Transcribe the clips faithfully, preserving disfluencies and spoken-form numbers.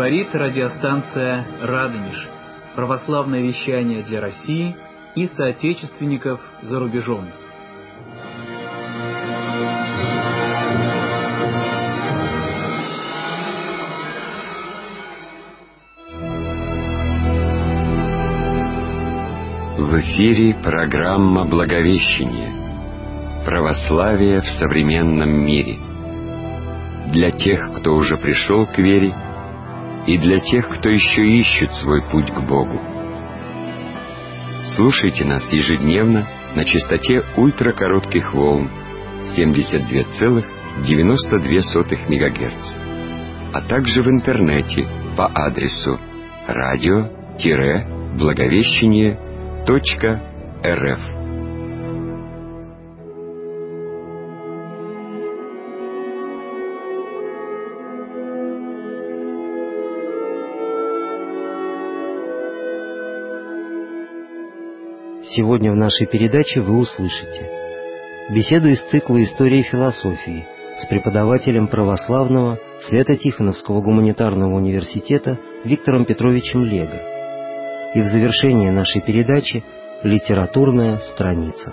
Говорит радиостанция «Радонеж». Православное вещание для России и соотечественников за рубежом. В эфире программа «Благовещение. Православие в современном мире». Для тех, кто уже пришел к вере, и для тех, кто еще ищет свой путь к Богу. Слушайте нас ежедневно на частоте ультракоротких волн семьдесят два целых девяносто две сотых мегагерца, а также в интернете по адресу радио-благовещение точка эр эф. Сегодня в нашей передаче вы услышите беседу из цикла «История философии» с преподавателем православного Свято-Тихоновского гуманитарного университета Виктором Петровичем Лего. И в завершение нашей передачи литературная страница.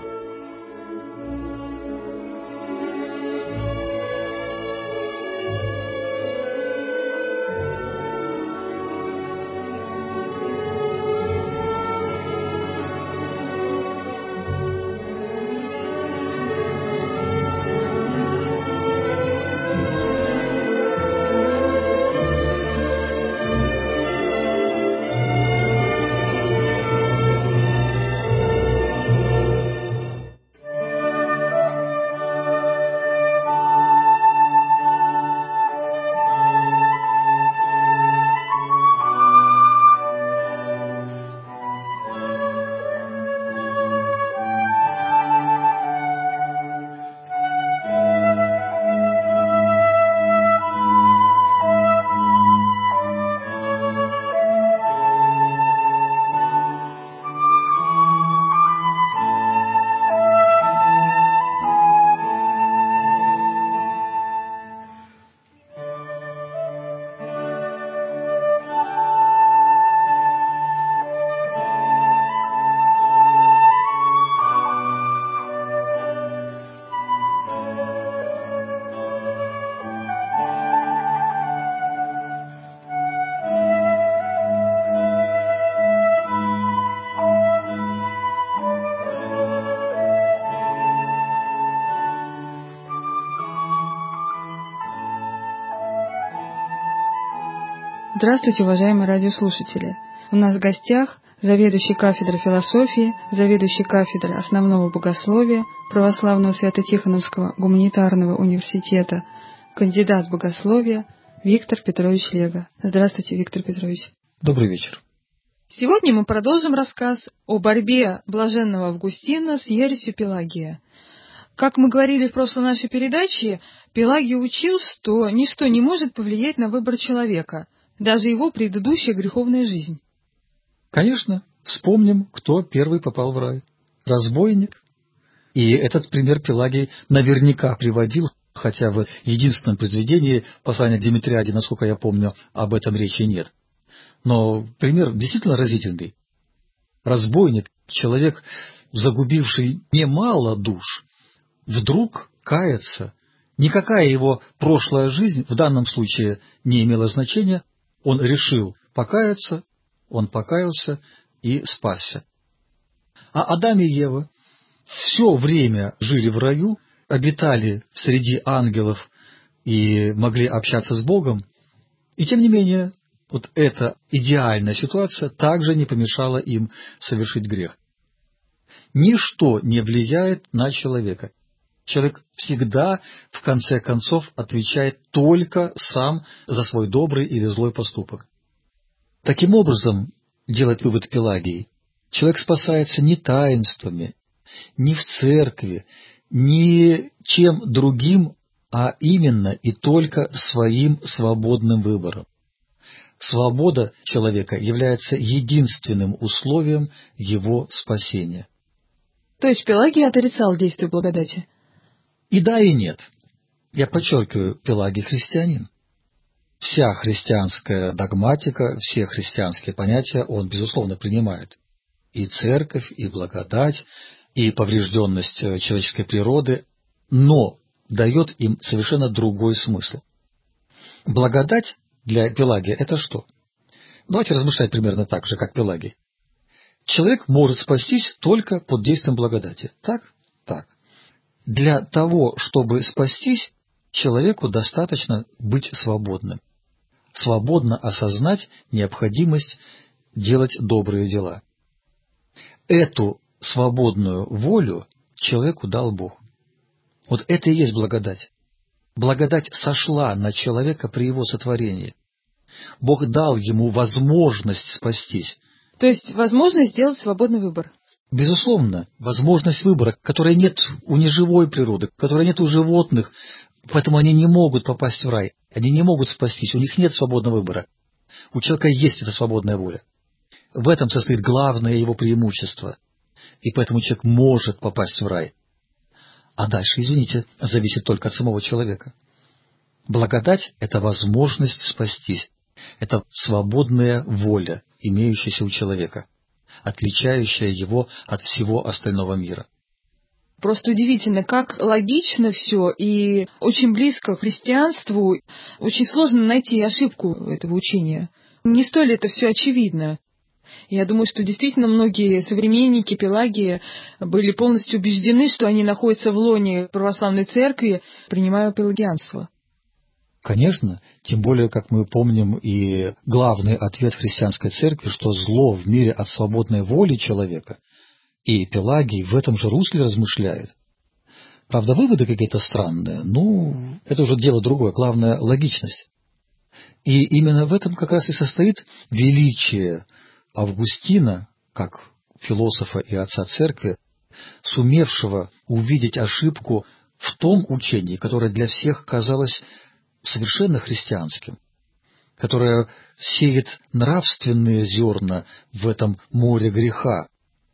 Здравствуйте, уважаемые радиослушатели! У нас в гостях заведующий кафедрой философии, заведующий кафедрой основного богословия Православного Свято-Тихоновского гуманитарного университета, кандидат богословия Виктор Петрович Лего. Здравствуйте, Виктор Петрович. Добрый вечер. Сегодня мы продолжим рассказ о борьбе блаженного Августина с ересью Пелагия. Как мы говорили в прошлой нашей передаче, Пелагий учил, что ничто не может повлиять на выбор человека, даже его предыдущая греховная жизнь. Конечно, вспомним, кто первый попал в рай. Разбойник. И этот пример Пелагий наверняка приводил, хотя в единственном произведении послания к Димитриаде, насколько я помню, об этом речи нет. Но пример действительно разительный. Разбойник, человек, загубивший немало душ, вдруг кается. Никакая его прошлая жизнь в данном случае не имела значения. Он решил покаяться, он покаялся и спасся. А Адам и Ева все время жили в раю, обитали среди ангелов и могли общаться с Богом, и тем не менее вот эта идеальная ситуация также не помешала им совершить грех. Ничто не влияет на человека. Человек всегда, в конце концов, отвечает только сам за свой добрый или злой поступок. Таким образом, делает вывод Пелагий, человек спасается не таинствами, не в церкви, не чем другим, а именно и только своим свободным выбором. Свобода человека является единственным условием его спасения. То есть Пелагий отрицал действие благодати? И да, и нет. Я подчеркиваю, Пелагий христианин. вся христианская догматика, все христианские понятия он, безусловно, принимает. И церковь, и благодать, и поврежденность человеческой природы, но дает им совершенно другой смысл. Благодать для Пелагия – это что? Давайте размышлять примерно так же, как Пелагий. Человек может спастись только под действием благодати. Так? Так. Для того, чтобы спастись, человеку достаточно быть свободным. Свободно осознать необходимость делать добрые дела. Эту свободную волю человеку дал Бог. Вот это и есть благодать. Благодать сошла на человека при его сотворении. Бог дал ему возможность спастись. То есть возможность сделать свободный выбор. Безусловно, возможность выбора, которой нет у неживой природы, которой нет у животных, поэтому они не могут попасть в рай, они не могут спастись, у них нет свободного выбора. У человека есть эта свободная воля. В этом состоит главное его преимущество. И поэтому человек может попасть в рай. А дальше, извините, зависит только от самого человека. Благодать – это возможность спастись. Это свободная воля, имеющаяся у человека, отличающая его от всего остального мира. Просто удивительно, как логично все и очень близко к христианству. Очень сложно найти ошибку этого учения. Не столь ли это все очевидно? Я думаю, что действительно многие современники Пелагия были полностью убеждены, что они находятся в лоне православной церкви, принимая пелагианство. Конечно, тем более, как мы помним, и главный ответ христианской церкви, что зло в мире от свободной воли человека, и Пелагий в этом же русле размышляет. Правда, выводы какие-то странные, ну, это уже дело другое, главное – логичность. И именно в этом как раз и состоит величие Августина, как философа и отца церкви, сумевшего увидеть ошибку в том учении, которое для всех казалось совершенно христианским, которое сеет нравственные зерна в этом море греха.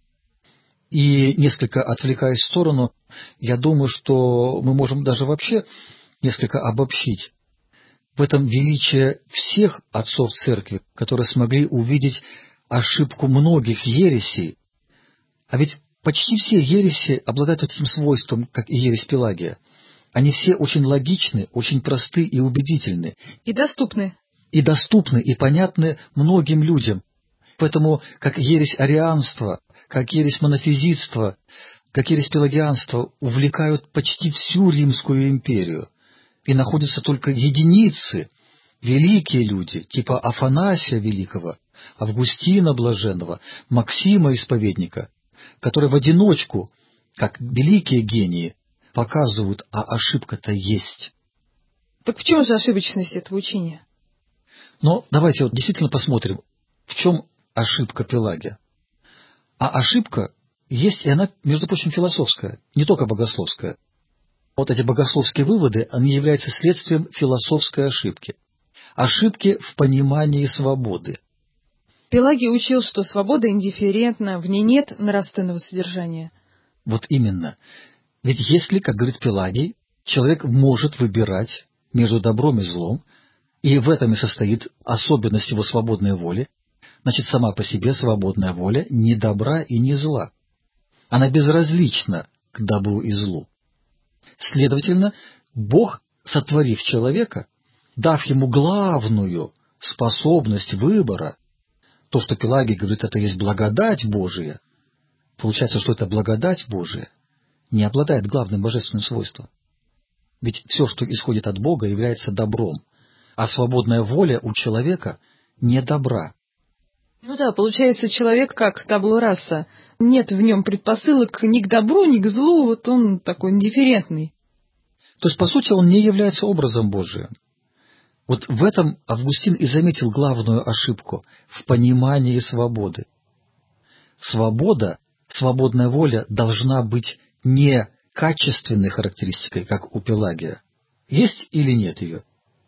И, несколько отвлекаясь в сторону, я думаю, что мы можем даже вообще несколько обобщить в этом величие всех отцов церкви, которые смогли увидеть ошибку многих ересей. А ведь почти все ереси обладают таким свойством, как и ересь Пелагия. Они все очень логичны, очень просты и убедительны. И доступны. И доступны, и понятны многим людям. Поэтому, как ересь арианства, как ересь монофизитства, как ересь пелагианства увлекают почти всю Римскую империю. И находятся только единицы, великие люди, типа Афанасия Великого, Августина Блаженного, Максима Исповедника, которые в одиночку, как великие гении, показывают, а ошибка-то есть. Так в чем же ошибочность этого учения? Но давайте вот действительно посмотрим, в чем ошибка Пелагия. А ошибка есть, и она, между прочим, философская, не только богословская. Вот эти богословские выводы, они являются следствием философской ошибки. Ошибки в понимании свободы. Пелагий учил, что свобода индифферентна, в ней нет нравственного содержания. Вот именно. Ведь если, как говорит Пелагий, человек может выбирать между добром и злом, и в этом и состоит особенность его свободной воли, значит, сама по себе свободная воля не добра и не зла. Она безразлична к добру и злу. Следовательно, Бог, сотворив человека, дав ему главную способность выбора, то, что Пелагий говорит, это есть благодать Божия, получается, что это благодать Божия не обладает главным божественным свойством. Ведь все, что исходит от Бога, является добром, а свободная воля у человека не добра. Ну да, получается, человек как табло раса. Нет в нем предпосылок ни к добру, ни к злу, вот он такой индифферентный. То есть, по сути, он не является образом Божиим. Вот в этом Августин и заметил главную ошибку в понимании свободы. Свобода, свободная воля должна быть не качественной характеристикой, как у Пелагия. Есть или нет ее?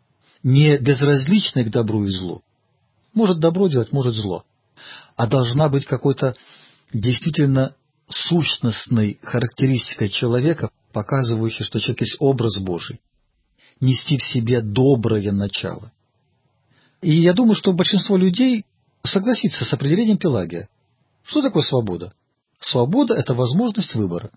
Не безразличной к добру и злу. Может добро делать, может зло. А должна быть какой-то действительно сущностной характеристикой человека, показывающей, что человек есть образ Божий. Нести в себе доброе начало. И я думаю, что большинство людей согласится с определением Пелагия. Что такое свобода? Свобода – это возможность выбора.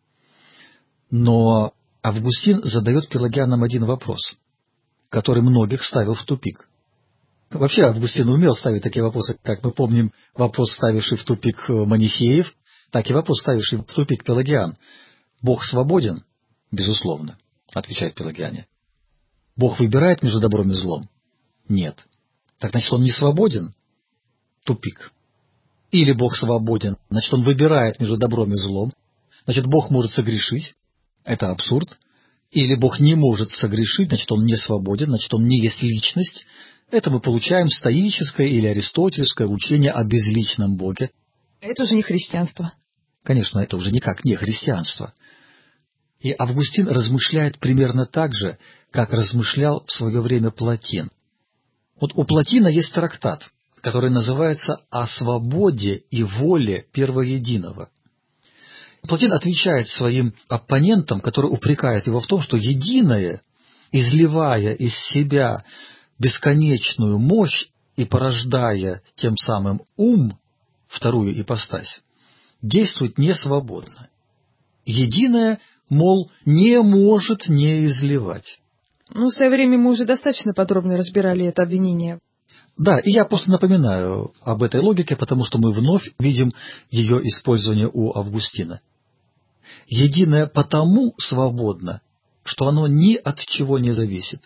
Но Августин задает пелагианам один вопрос, который многих ставил в тупик. Вообще Августин умел ставить такие вопросы, как мы помним, вопрос, ставивший в тупик Манихеев, так и вопрос, ставивший в тупик пелагиан. Бог свободен? Безусловно, отвечают пелагиане. Бог выбирает между добром и злом? Нет. Так значит, он не свободен? Тупик. Или Бог свободен, значит, он выбирает между добром и злом, значит, Бог может согрешить, это абсурд. Или Бог не может согрешить, значит, он не свободен, значит, он не есть личность. Это мы получаем стоическое или аристотельское учение о безличном Боге. Это уже не христианство. Конечно, это уже никак не христианство. И Августин размышляет примерно так же, как размышлял в свое время Плотин. Вот у Плотина есть трактат, который называется «О свободе и воле первоединого». Плотин отвечает своим оппонентам, которые упрекают его в том, что единое, изливая из себя бесконечную мощь и порождая тем самым ум, вторую ипостась, действует несвободно. Единое, мол, не может не изливать. Ну, в свое время мы уже достаточно подробно разбирали это обвинение. Да, и я просто напоминаю об этой логике, потому что мы вновь видим ее использование у Августина. Единое потому свободно, что оно ни от чего не зависит.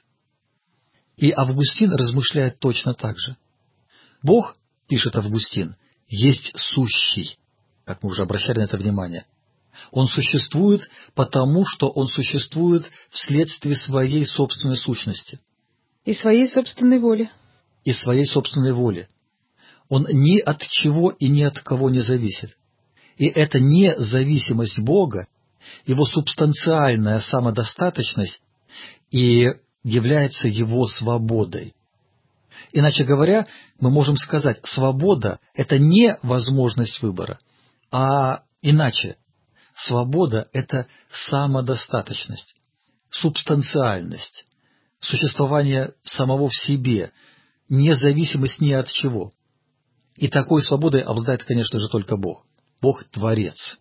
И Августин размышляет точно так же. Бог, пишет Августин, есть сущий, как мы уже обращали на это внимание. Он существует потому, что он существует вследствие своей собственной сущности. И своей собственной воли. И своей собственной воли. Он ни от чего и ни от кого не зависит. И эта независимость Бога, его субстанциальная самодостаточность и является его свободой. Иначе говоря, мы можем сказать, свобода – это не возможность выбора, а иначе. Свобода – это самодостаточность, субстанциальность, существование самого в себе, независимость ни от чего. И такой свободой обладает, конечно же, только Бог. Бог – Творец.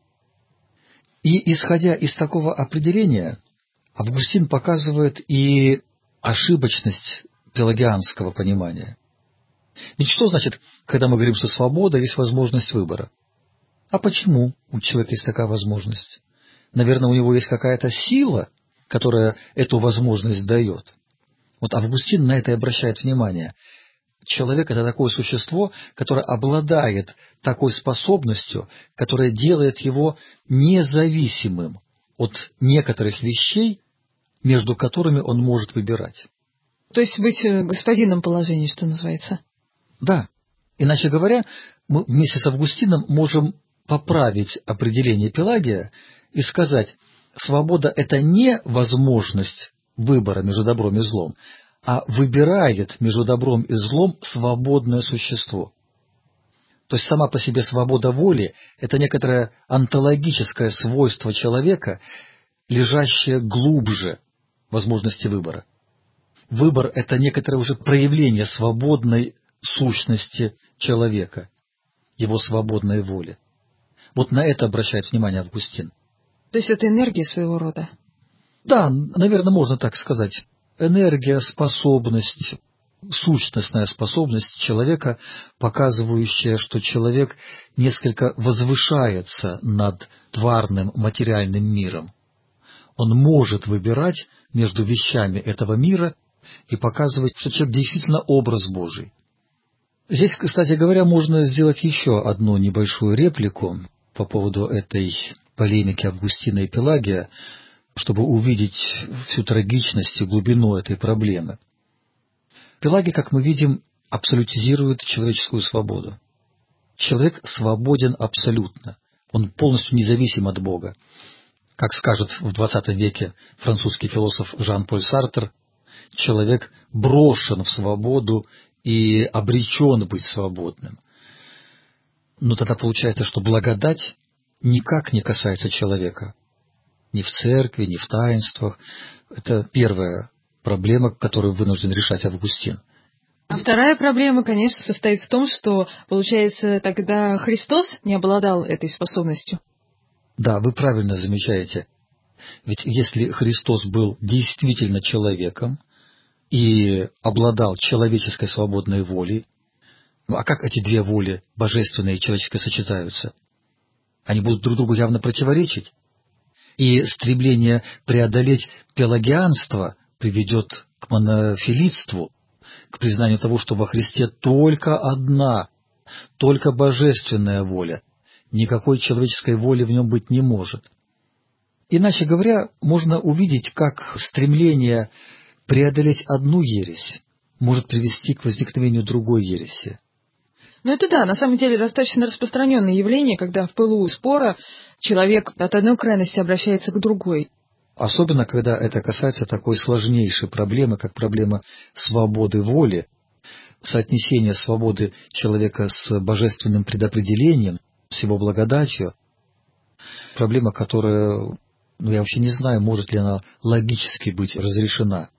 И, исходя из такого определения, Августин показывает и ошибочность пелагианского понимания. Ведь что значит, когда мы говорим, что свобода есть возможность выбора? А почему у человека есть такая возможность? Наверное, у него есть какая-то сила, которая эту возможность дает. Вот Августин на это и обращает внимание. Человек – это такое существо, которое обладает такой способностью, которая делает его независимым от некоторых вещей, между которыми он может выбирать. То есть быть господином положения, что называется. Да. Иначе говоря, мы вместе с Августином можем поправить определение Пелагия и сказать, свобода – это не возможность выбора между добром и злом, а выбирает между добром и злом свободное существо. То есть сама по себе свобода воли – это некоторое онтологическое свойство человека, лежащее глубже возможности выбора. Выбор – это некоторое уже проявление свободной сущности человека, его свободной воли. Вот на это обращает внимание Августин. То есть это энергия своего рода? Да, наверное, можно так сказать. Энергия, способность, сущностная способность человека, показывающая, что человек несколько возвышается над тварным материальным миром. Он может выбирать между вещами этого мира и показывать, что человек действительно образ Божий. Здесь, кстати говоря, можно сделать еще одну небольшую реплику по поводу этой полемики Августина и Пелагия, чтобы увидеть всю трагичность и глубину этой проблемы. Пелагий, как мы видим, абсолютизирует человеческую свободу. Человек свободен абсолютно, он полностью независим от Бога. Как скажет в двадцатом веке французский философ Жан-Поль Сартр, человек брошен в свободу и обречен быть свободным. Но тогда получается, что благодать никак не касается человека. Ни в церкви, ни в таинствах. Это первая проблема, которую вынужден решать Августин. А вторая проблема, конечно, состоит в том, что, получается, тогда Христос не обладал этой способностью. Да, вы правильно замечаете. Ведь если Христос был действительно человеком и обладал человеческой свободной волей, ну а как эти две воли, божественная и человеческая, сочетаются? Они будут друг другу явно противоречить. И стремление преодолеть пелагианство приведет к монофилитству, к признанию того, что во Христе только одна, только божественная воля, никакой человеческой воли в нем быть не может. Иначе говоря, можно увидеть, как стремление преодолеть одну ересь может привести к возникновению другой ереси. Ну это да, на самом деле достаточно распространенное явление, когда в пылу спора человек от одной крайности обращается к другой. Особенно, когда это касается такой сложнейшей проблемы, как проблема свободы воли, соотнесения свободы человека с божественным предопределением, с его благодатью. Проблема, которая, ну я вообще не знаю, может ли она логически быть разрешена.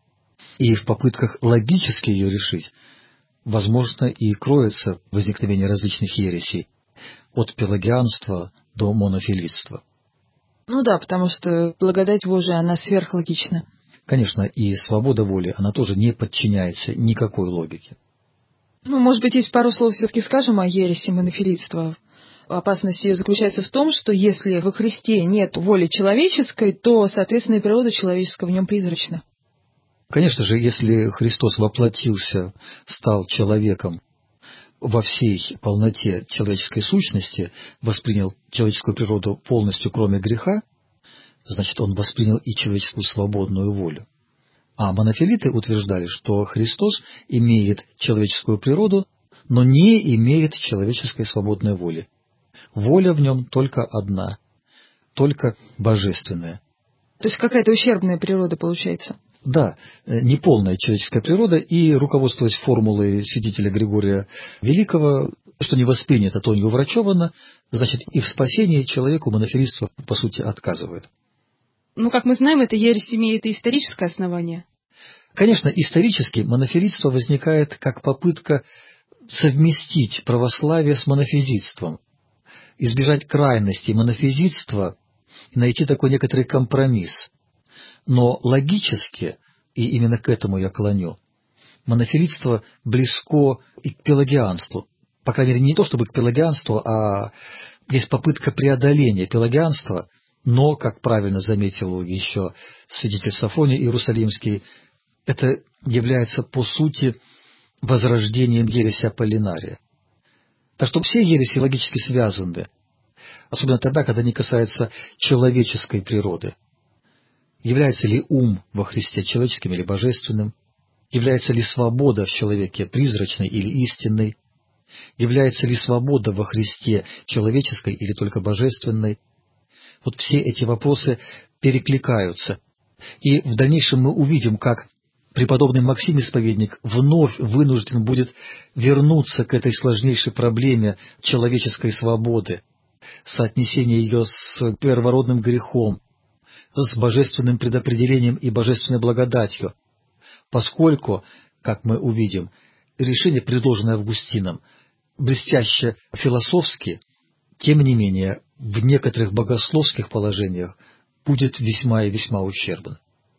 И в попытках логически ее решить, возможно, и кроется возникновение различных ересей, от пелагианства до монофилитства. Ну да, потому что благодать Божия, она сверхлогична. Конечно, и свобода воли, она тоже не подчиняется никакой логике. Ну, может быть, есть пару слов все-таки скажем о ереси монофилитства. Опасность ее заключается в том, что если во Христе нет воли человеческой, то, соответственно, и природа человеческая в нем призрачна. Конечно же, если Христос воплотился, стал человеком во всей полноте человеческой сущности, воспринял человеческую природу полностью, кроме греха, значит, он воспринял и человеческую свободную волю. А монофилиты утверждали, что Христос имеет человеческую природу, но не имеет человеческой свободной воли. Воля в нем только одна, только божественная. То есть какая-то ущербная природа получается? Да, неполная человеческая природа, и руководствуясь формулой святителя Григория Великого, что не воспринято, то не уврачевано, значит, и в спасении человеку монофилитство, по сути, отказывает. Ну, как мы знаем, эта ересь имеет и историческое основание. Конечно, исторически монофилитство возникает как попытка совместить православие с монофизитством, избежать крайности монофизитства и найти такой некоторый компромисс. Но логически, и именно к этому я клоню, монофилитство близко и к пелагианству. По крайней мере, не то чтобы к пелагианству, а есть попытка преодоления пелагианства, но, как правильно заметил еще святитель Сафоний Иерусалимский, это является по сути возрождением ереси Аполлинария. Так что все ереси логически связаны, особенно тогда, когда они касаются человеческой природы. Является ли ум во Христе человеческим или божественным? Является ли свобода в человеке призрачной или истинной? Является ли свобода во Христе человеческой или только божественной? Вот все эти вопросы перекликаются. И в дальнейшем мы увидим, как преподобный Максим Исповедник вновь вынужден будет вернуться к этой сложнейшей проблеме человеческой свободы, соотнесения ее с первородным грехом, с божественным предопределением и божественной благодатью, поскольку, как мы увидим, решение, предложенное Августином, блестяще философски, тем не менее, в некоторых богословских положениях будет весьма и весьма ущербно.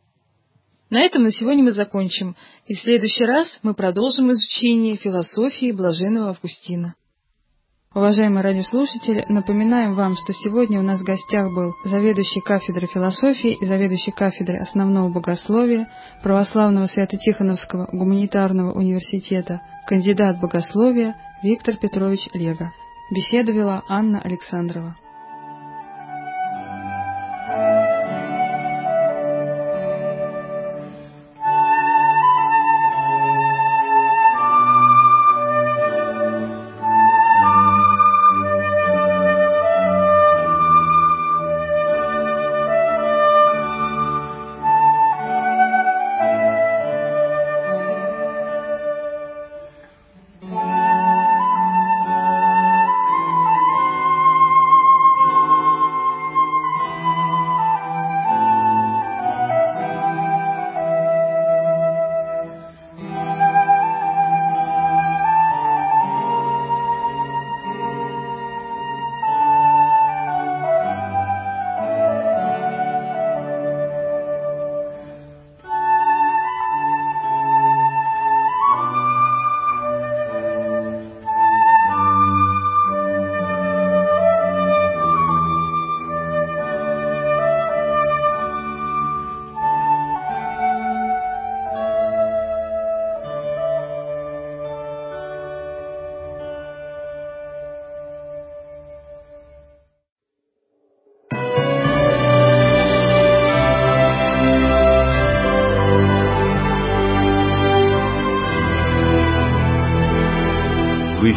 На этом на сегодня мы закончим, и в следующий раз мы продолжим изучение философии блаженного Августина. Уважаемые радиослушатели, напоминаем вам, что сегодня у нас в гостях был заведующий кафедрой философии и заведующий кафедрой основного богословия Православного Свято-Тихоновского гуманитарного университета, кандидат богословия Виктор Петрович Лего. Беседу вела Анна Александрова.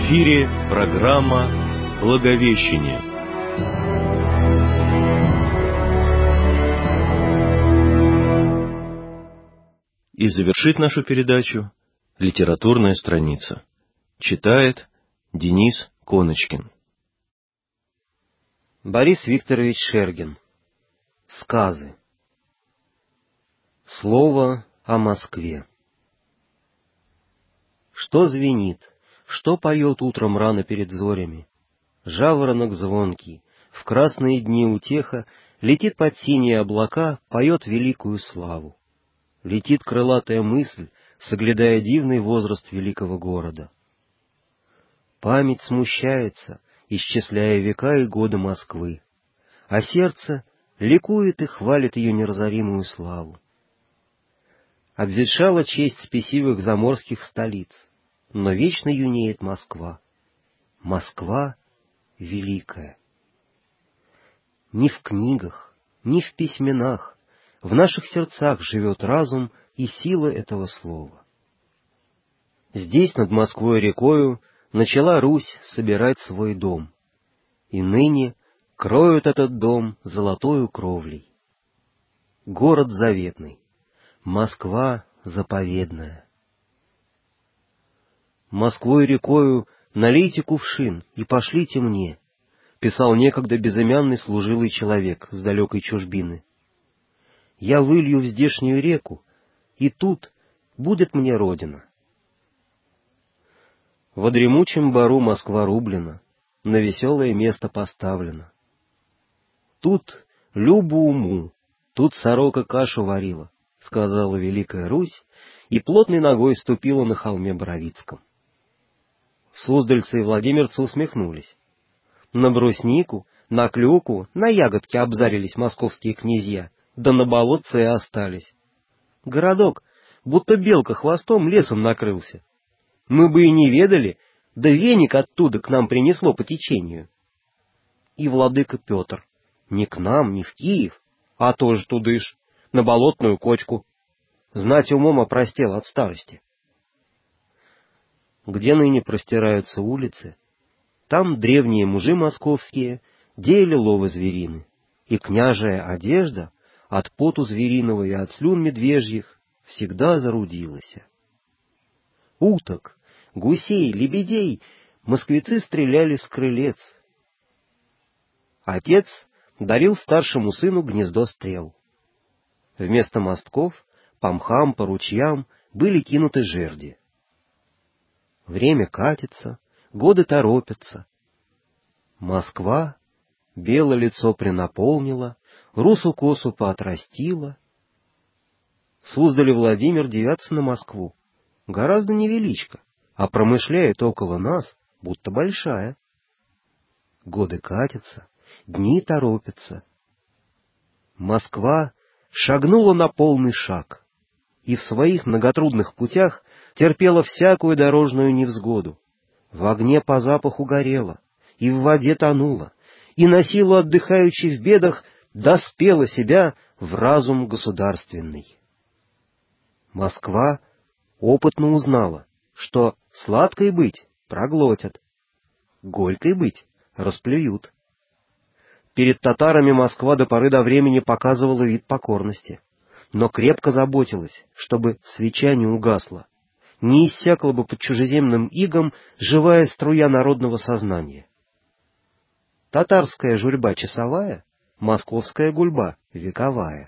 эфире программа «Благовещение». И завершит нашу передачу литературная страница. Читает Денис Коночкин. Борис Викторович Шергин. Сказы. Слово о Москве. Что звенит, что поет утром рано перед зорями? Жаворонок звонкий, в красные дни утеха, летит под синие облака, поет великую славу. Летит крылатая мысль, соглядая дивный возраст великого города. Память смущается, исчисляя века и годы Москвы, а сердце ликует и хвалит ее неразоримую славу. Обветшала честь спесивых заморских столиц, но вечно юнеет Москва. Москва великая. Ни в книгах, ни в письменах в наших сердцах живет разум и сила этого слова. Здесь, над Москвой рекою, начала Русь собирать свой дом, и ныне кроют этот дом золотою кровлей. Город заветный, Москва заповедная. Москвой рекою налейте кувшин и пошлите мне, писал некогда безымянный служилый человек с далекой чужбины. Я вылью в здешнюю реку, и тут будет мне родина. Во дремучем бару Москва рублена, на веселое место поставлена. Тут любу уму, тут сорока кашу варила, сказала Великая Русь, и плотной ногой ступила на холме Боровицком. Суздальцы и владимирцы усмехнулись. На бруснику, на клюку, на ягодки обзарились московские князья, да на болотце и остались. Городок, будто белка хвостом, лесом накрылся. Мы бы и не ведали, да веник оттуда к нам принесло по течению. И владыка Петр, не к нам, не в Киев, а тоже тудыш, на болотную кочку. Знать умом опростел от старости. Где ныне простираются улицы, там древние мужи московские деяли ловы зверины, и княжая одежда от поту звериного и от слюн медвежьих всегда зарудилась. Уток, гусей, лебедей москвицы стреляли с крылец. Отец дарил старшему сыну гнездо стрел. Вместо мостков по мхам, по ручьям были кинуты жерди. Время катится, годы торопятся. Москва белое лицо принаполнила, русу косу поотрастила. Суздаль и Владимир дивятся на Москву. Гораздо невеличко, а промышляет около нас, будто большая. Годы катятся, дни торопятся. Москва шагнула на полный шаг, и в своих многотрудных путях терпела всякую дорожную невзгоду. В огне по запаху горела, и в воде тонула, и на силу отдыхающих в бедах доспела себя в разум государственный. Москва опытно узнала, что сладкой быть проглотят, горькой быть расплюют. Перед татарами Москва до поры до времени показывала вид покорности, но крепко заботилась, чтобы свеча не угасла, не иссякла бы под чужеземным игом живая струя народного сознания. Татарская журьба часовая, московская гульба вековая.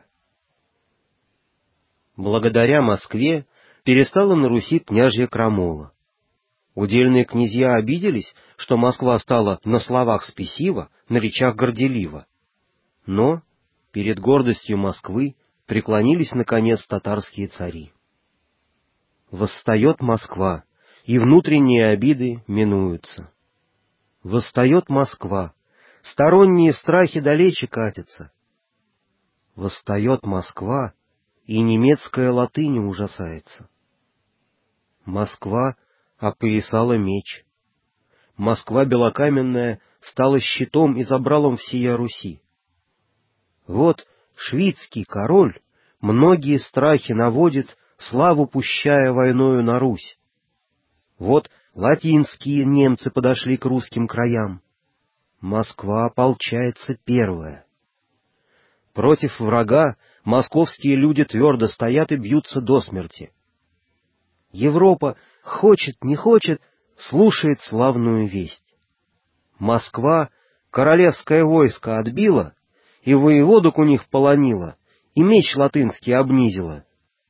Благодаря Москве перестала на Руси княжья крамола. Удельные князья обиделись, что Москва стала на словах спесива, на речах горделива. Но перед гордостью Москвы преклонились наконец татарские цари. Восстает Москва, и внутренние обиды минуются. Восстает Москва, сторонние страхи далече катятся. Восстает Москва, и немецкая латынь ужасается. Москва опоясала меч. Москва белокаменная стала щитом и забралом всея Руси. Вот шведский король многие страхи наводит, славу пущая войною на Русь. Вот латинские немцы подошли к русским краям. Москва ополчается первая. Против врага московские люди твердо стоят и бьются до смерти. Европа, хочет не хочет, слушает славную весть. Москва королевское войско отбила, и воеводок у них полонила, и меч латынский обнизила.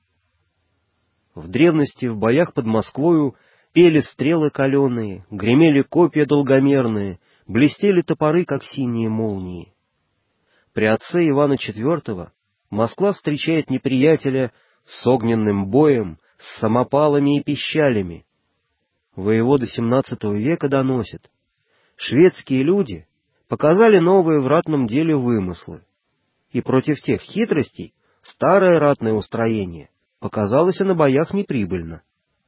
В древности в боях под Москвою пели стрелы каленые, гремели копья долгомерные, блестели топоры, как синие молнии. При отце Ивана четвёртого Москва встречает неприятеля с огненным боем, с самопалами и пищалями. Воеводы семнадцатого века доносят: шведские люди показали новые в ратном деле вымыслы, и против тех хитростей старое ратное устроение показалось и на боях неприбыльно.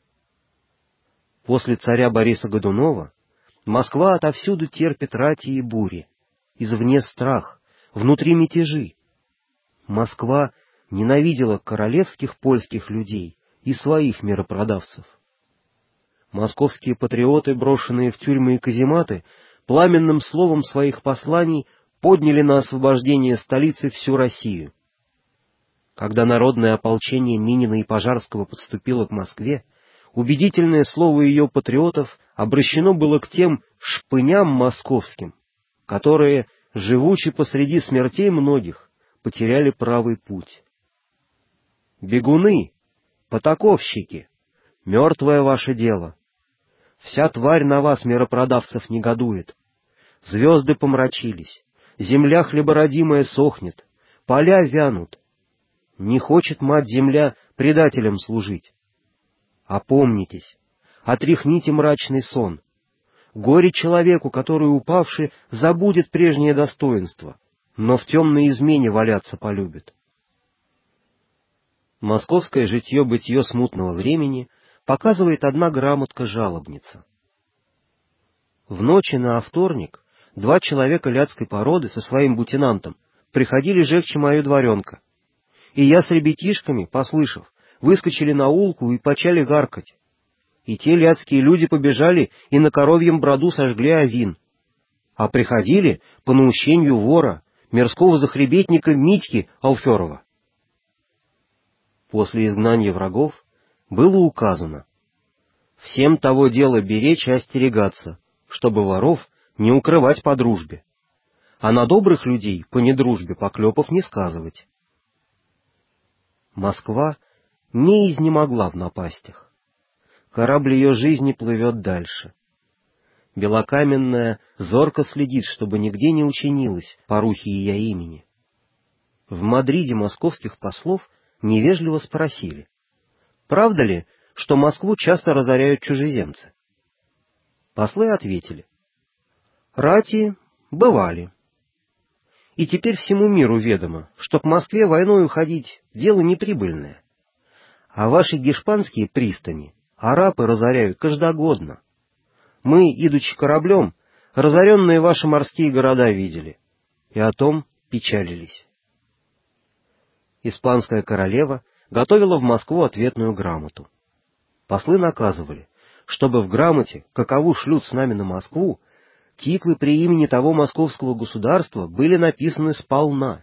После царя Бориса Годунова Москва отовсюду терпит рати и бури, извне страх, внутри мятежи. Москва ненавидела королевских польских людей и своих миропродавцев. Московские патриоты, брошенные в тюрьмы и казематы, пламенным словом своих посланий подняли на освобождение столицы всю Россию. Когда народное ополчение Минина и Пожарского подступило к Москве, убедительное слово ее патриотов обращено было к тем шпыням московским, которые, живучи посреди смертей многих, потеряли правый путь. Бегуны, потаковщики, мертвое ваше дело. Вся тварь на вас, миропродавцев, негодует. Звезды помрачились, земля хлебородимая сохнет, поля вянут. Не хочет мать-земля предателям служить. Опомнитесь, отряхните мрачный сон. Горе человеку, который, упавший, забудет прежнее достоинство, но в темной измене валяться полюбит. Московское житье-бытие смутного времени показывает одна грамотка-жалобница. В ночи на вторник два человека ляцкой породы со своим бутинантом приходили жегче мою дворенка, и я с ребятишками, послышав, выскочили на улку и почали гаркать. И те ляцкие люди побежали и на коровьем броду сожгли овин, а приходили по наущению вора, мирского захребетника Митьки Алферова. После изгнания врагов было указано: всем того дела беречь и остерегаться, чтобы воров не укрывать по дружбе, а на добрых людей по недружбе поклепов не сказывать. Москва не изнемогла в напастях. Корабль ее жизни плывет дальше. Белокаменная зорко следит, чтобы нигде не учинилось порухи ее имени. В Мадриде московских послов невежливо спросили: правда ли, что Москву часто разоряют чужеземцы? Послы ответили: рати бывали. И теперь всему миру ведомо, что к Москве войной уходить дело неприбыльное. А ваши гешпанские пристани арабы разоряют каждогодно. Мы, идучи кораблем, разоренные ваши морские города видели, и о том печалились. Испанская королева готовила в Москву ответную грамоту. Послы наказывали, чтобы в грамоте, какову шлют с нами на Москву, титлы при имени того московского государства были написаны сполна.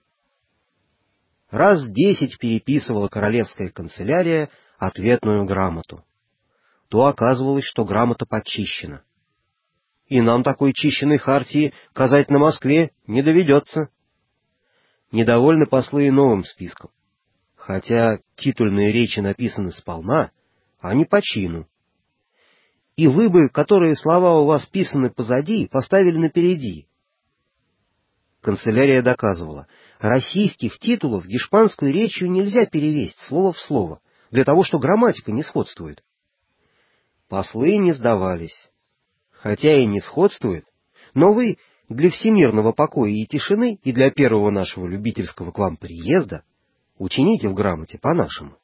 Раз десять переписывала королевская канцелярия ответную грамоту. То оказывалось, что грамота подчищена. И нам такой чищенной хартии казать на Москве не доведется. Недовольны послы и новым списком. Хотя титульные речи написаны сполна, а не по чину. И вы бы, которые слова у вас писаны позади, поставили напереди. Канцелярия доказывала: российских титулов гешпанскую речью нельзя перевесть слово в слово, для того, что грамматика не сходствует. Послы не сдавались. Хотя и не сходствует, но вы для всемирного покоя и тишины и для первого нашего любительского к вам приезда учините в грамоте по-нашему.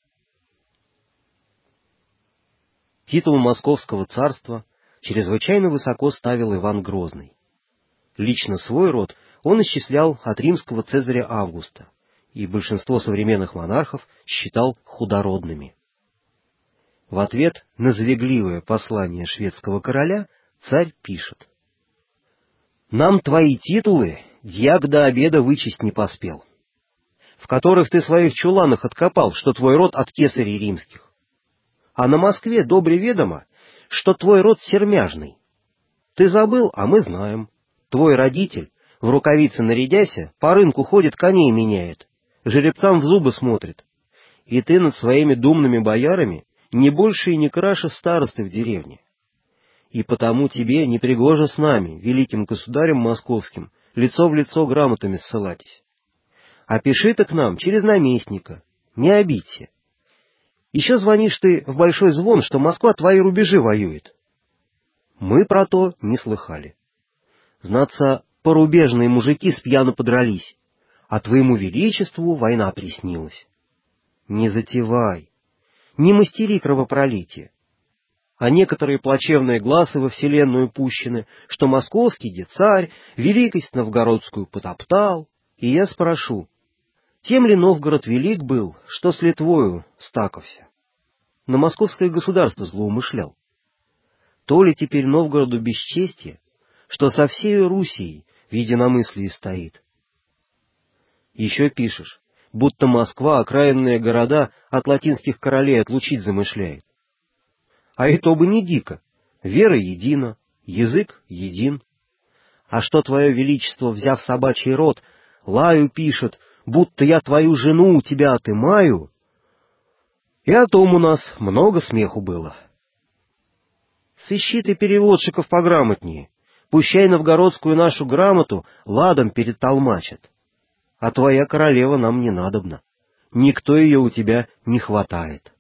Титул Московского царства чрезвычайно высоко ставил Иван Грозный. Лично свой род он исчислял от римского Цезаря Августа, и большинство современных монархов считал худородными. В ответ на звегливое послание шведского короля царь пишет: «Нам твои титулы дьяк до обеда вычесть не поспел, в которых ты своих чуланах откопал, что твой род от кесарей римских. А на Москве добре ведомо, что твой род сермяжный. Ты забыл, а мы знаем. Твой родитель, в рукавицы нарядяся, по рынку ходит, коней меняет, жеребцам в зубы смотрит. И ты над своими думными боярами не больше и не краше старосты в деревне. И потому тебе непригоже с нами, великим государем московским, лицо в лицо грамотами ссылайтесь. А пиши ты к нам через наместника, не обидься. Еще звонишь ты в большой звон, что Москва твои рубежи воюет. Мы про то не слыхали. Знаться, порубежные мужики спьяну подрались, а твоему величеству война приснилась. Не затевай, не мастери кровопролитие. А некоторые плачевные глазы во вселенную пущены, что московский де царь великость новгородскую потоптал, и я спрошу, тем ли Новгород велик был, что с Литвою стаковся? На московское государство злоумышлял. То ли теперь Новгороду бесчестие, что со всей Русией в единомыслии стоит? Еще пишешь, будто Москва окраинные города от латинских королей отлучить замышляет. А и то бы не дико. Вера едина, язык един. А что твое величество, взяв собачий род, лаю пишет, будто я твою жену у тебя отымаю, и о том у нас много смеху было. Сыщи ты переводчиков пограмотнее, пущай новгородскую нашу грамоту ладом перетолмачат. А твоя королева нам не надобна, никто ее у тебя не хватает».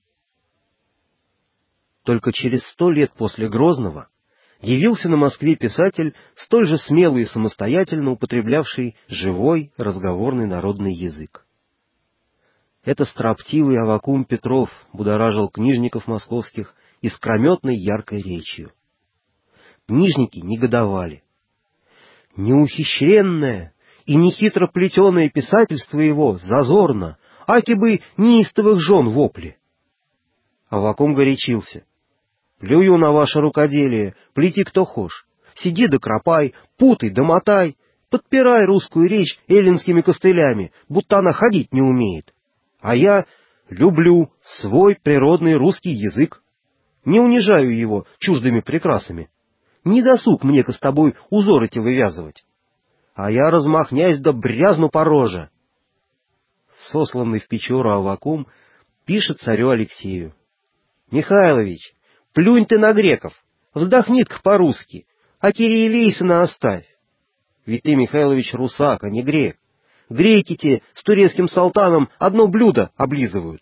Только через сто лет после Грозного явился на Москве писатель, столь же смелый и самостоятельно употреблявший живой разговорный народный язык. Это строптивый Аввакум Петров будоражил книжников московских искрометной яркой речью. Книжники негодовали. Неухищренное и нехитро плетеное писательство его зазорно, аки бы неистовых жен вопли. Аввакум горячился. «Плюю на ваше рукоделие, плети кто хошь, сиди да кропай, путай да мотай, подпирай русскую речь эллинскими костылями, будто она ходить не умеет. А я люблю свой природный русский язык, не унижаю его чуждыми прекрасами. Не досуг мне-ка с тобой узор эти вывязывать. А я размахнясь да брязну по роже». Сосланный в Печору Аввакум пишет царю Алексею: «Михайлович, плюнь ты на греков, вздохни-ка по-русски, а Кириелейсона оставь. Ведь ты, Михайлович, русак, а не грек. Греки те с турецким султаном одно блюдо облизывают».